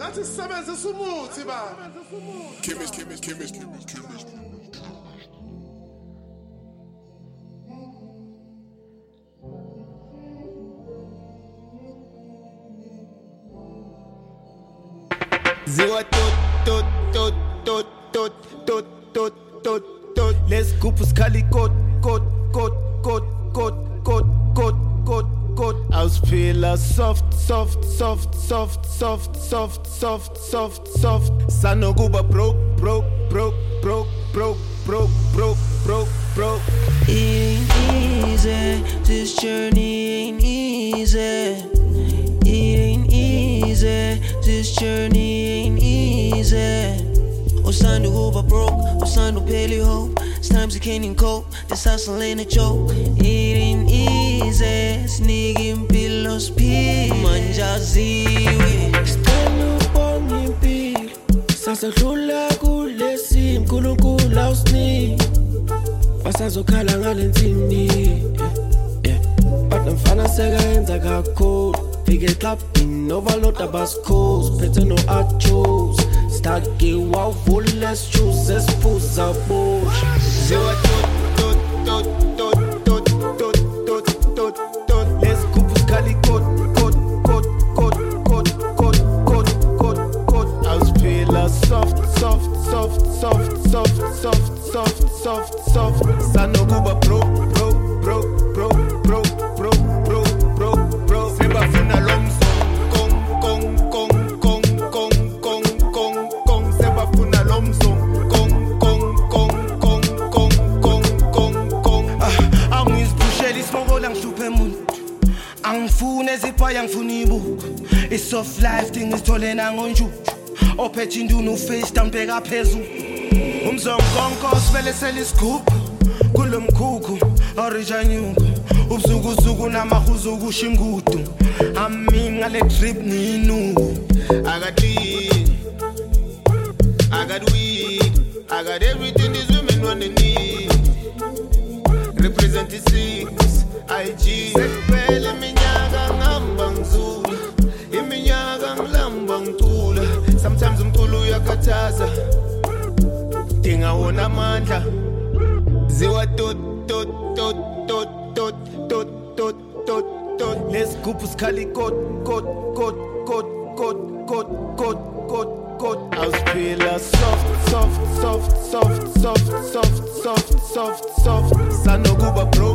Nathi sisebenzisa umuthi baba. Chemist. Zero tot. Let's go puskali kot. Auspela soft. Sanokuba broke. It ain't easy, this journey ain't easy. It ain't easy, this journey ain't easy. Osando over broke, Osando barely hope. Sometimes you can't even cope, this hustle ain't a joke. It ain't easy, sneaking pillows, manja ziwe. Stanu bongi mpilo, sasa dlula kulesi mkhulunkulu awusini. Basazokhala ngalentini, but namfana sekayenza kakhulu. Fike clubbing, overload abasikhozi, phethe no achos. Staki wawuvula lesjuice, esiphuza bush. Zero tot. Let's go puskali kot. Auspela soft. Sanokuba broke. Sebafuna lomso. Kong. Sebafuna lomso. Kong. Angiziphushela isiboko la ngihluphe umuntu. Angifuni ezipha angifuni ibuko. I-soft life thing isithole nangonjuju. Ophethe indunu FaceTime bheka phezulu. Umzonkonko sivele selisigubhu. Kulomkhukhu orijanyuko. Ubusuku namahuzu kusho ingudu. Ami ngale trip ninuku. I got weed, I got everything these women want to need. Represent the 6 IG. Sekupele minyaka ngihamba ngizula, iminyaka ngilamba ngicula. Sometimes umculo uyakhathaza, ngingawona amandla. Ziwa tot. Let's go puskali kot. Auspela soft. Sanokuba broke.